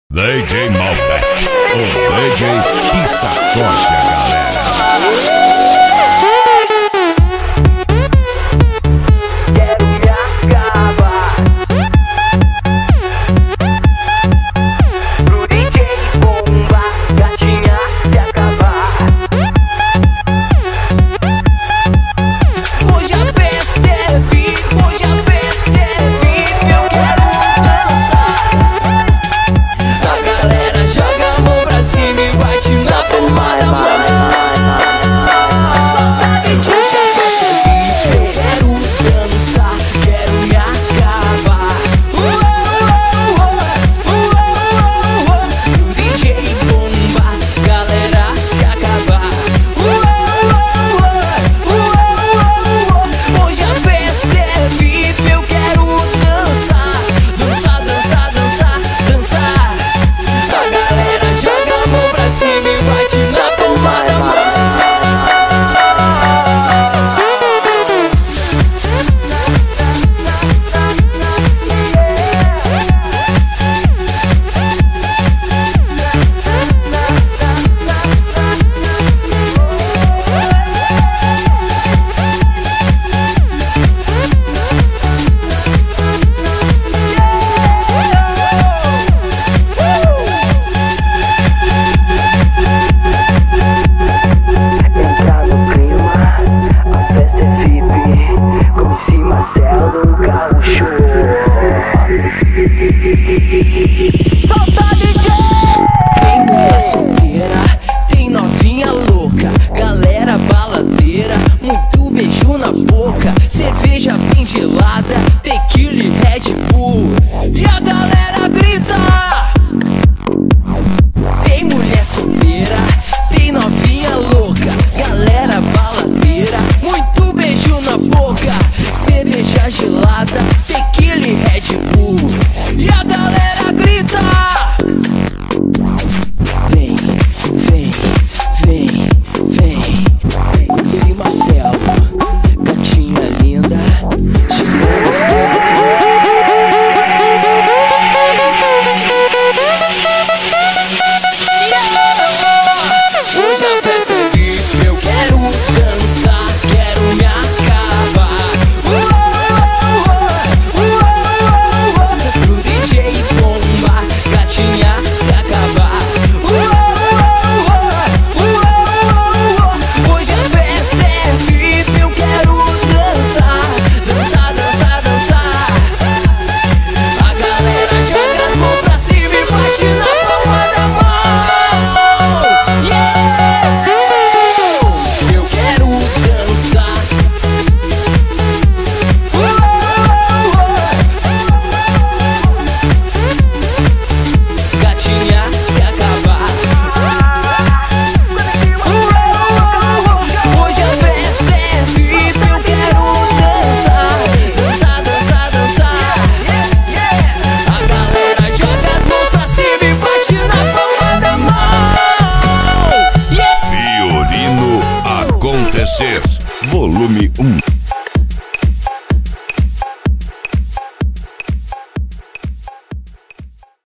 DJ Malbec, o DJ que sacode a galera. Quero me acabar pro DJ bomba, gatinha se acabar. Hoje a festa é VIP, hoje a festa é VIP. Eu quero dançar. A galera joga a mão pra cima e bate na palma da mão. Hoje a festa é VIP, eu quero dançar, quero me acabar. O DJ bomba, galera se acabar. Hoje a festa é VIP, eu quero dançar, dançar, dançar, dançar, dançar. A galera joga a mão pra cima e bate na palma da mão. Entrar no clima, a festa é VIP, como em cima Marcelo Gaúcho. Solta DJ! Tem mulher solteira, tem novinha louca, galera baladeira, muito beijo na boca, cerveja bem gelada, tequila e Red Bull, e a galera grita! Tem mulher solteira, tem novinha louca, galera baladeira, muito beijo na boca, cerveja gelada, tequila e Red Bull, e a galera grita! Vem, vem, vem, vem, conheci Marcelo, gatinha linda, chegou gostoso. Hoje a festa é VIP, eu quero dançar, quero me acabar. Pro DJ bomba, gatinha se acabar. Hoje a festa é VIP, eu quero dançar, dançar, dançar, dançar. A galera joga as mãos pra cima e bate na palma da mão. Eu quero dançar. Gatinha se acabar. Hoje a festa é VIP, eu quero dançar, dançar, dançar, dançar. A galera joga as mãos pra cima e bate na palma da mão. Fiorino Acontecer, volume 1.